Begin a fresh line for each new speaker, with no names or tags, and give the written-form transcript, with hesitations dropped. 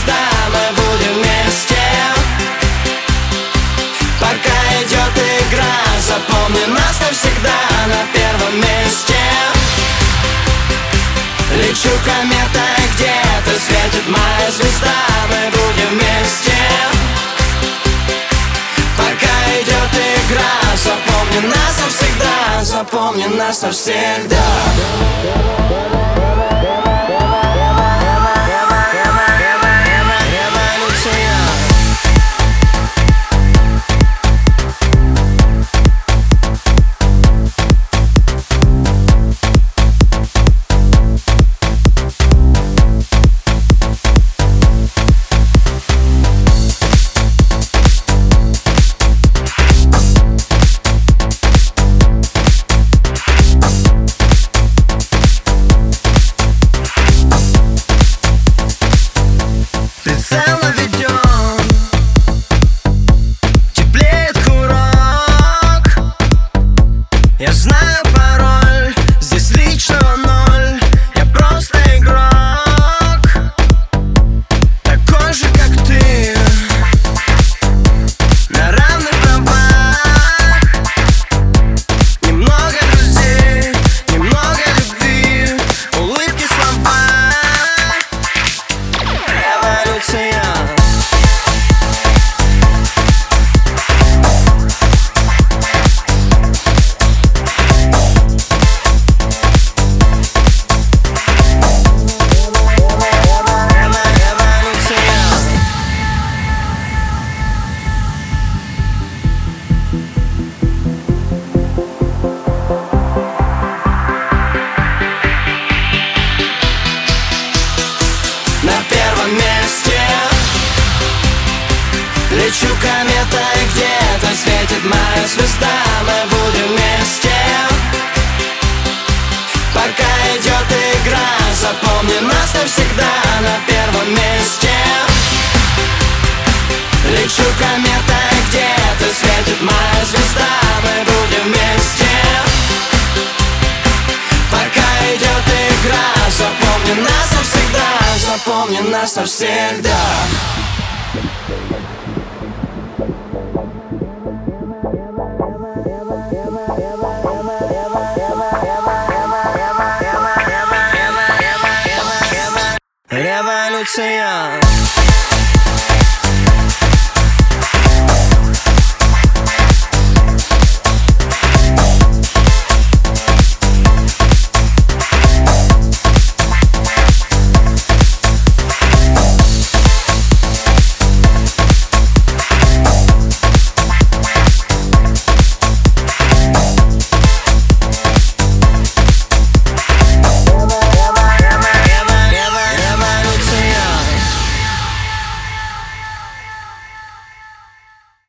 звезда, мы будем вместе. Пока идет игра, запомни нас навсегда на первом месте. Лечу кометой, где-то светит моя звезда, мы будем вместе. Пока идет игра, запомни нас навсегда, запомни нас навсегда.
Прицелно ведем, теплеет курок. Я знаю пароль, здесь личного ноль. Я просто игрок, такой же, как ты, на равных правах. Немного друзей, немного любви, улыбки, слова. Революция.
На первом месте лечу кометой, где-то светит моя звезда, мы будем вместе. Пока идет игра, запомни нас навсегда на первом месте. Лечу кометой, где-то светит моя звезда, мы будем вместе. Пока идет игра, запомни нас навсегда, запомни нас навсегда.
Революция.